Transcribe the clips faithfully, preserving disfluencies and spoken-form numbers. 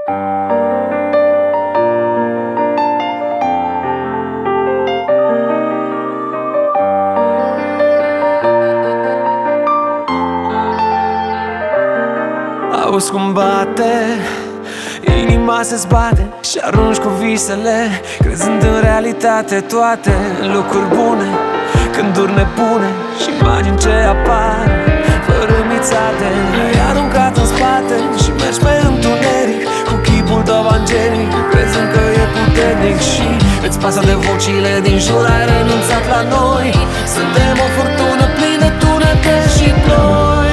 Auzi cum bate, inima se-ți bate și arunci cu visele, crezând în realitate toate lucruri bune. Gânduri nebune și imagini ce apar fără mițate. Ai aruncat în spate și mergi pe întuneric cu chipul tău angelic, crezând că e puternic și îți pasă de vocile din jur. Ai renunțat la noi, suntem o furtună plină de tunete și ploi.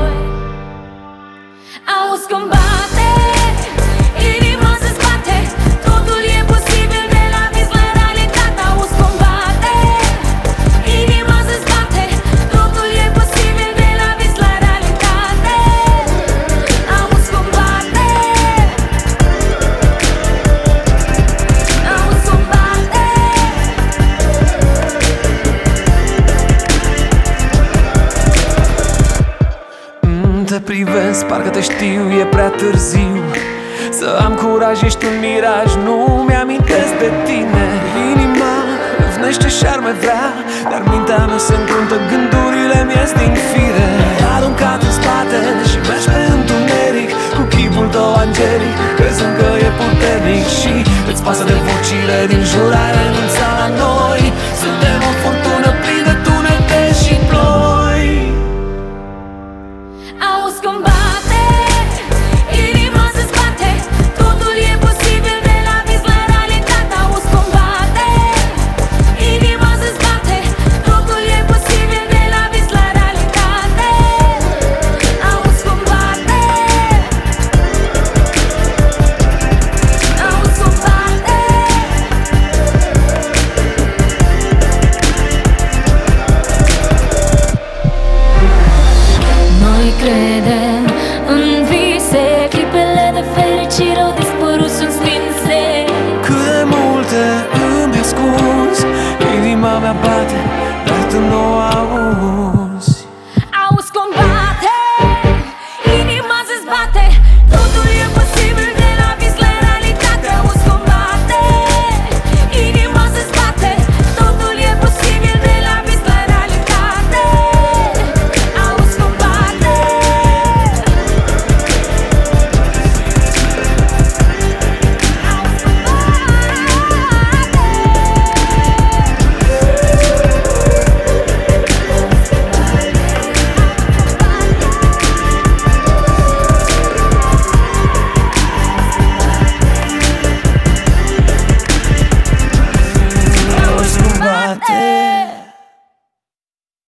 Auzi cum bate, inima se-ți bate, totul e posibil de la vis la realitate. Auzi cum bate, inima se-ți bate, totul e posibil de la vis la realitate. Auzi cum bate, auzi cum bate. mm, Te privesc, parcă te știu, e prea târziu să am curaj, ești un miraj, nu mi-amintesc de tine. Inima râvnește și-ar mai vrea, dar mintea mea se încruntă, gândurile mi-ies din fire. Ai aruncat în spate și mergi pe întuneric cu chipul tău angelic, crezând că e puternic și îți pasă de vocile din jur. Ai renunțat la noi, suntem o furtună plină de tunete și ploi. Auzi cum bate, inima se-ți bate, totul e posibil de la vis la realitate. Auzi cum bate, inima se-ți bate, totul e posibil de la vis la realitate. Auzi cum bate, auzi cum bate. Noi credem în vise, clipele de fericire au dispărut, sunt stinse. Cât de multe îmi ascunzi, inima mea bate, dar tu nu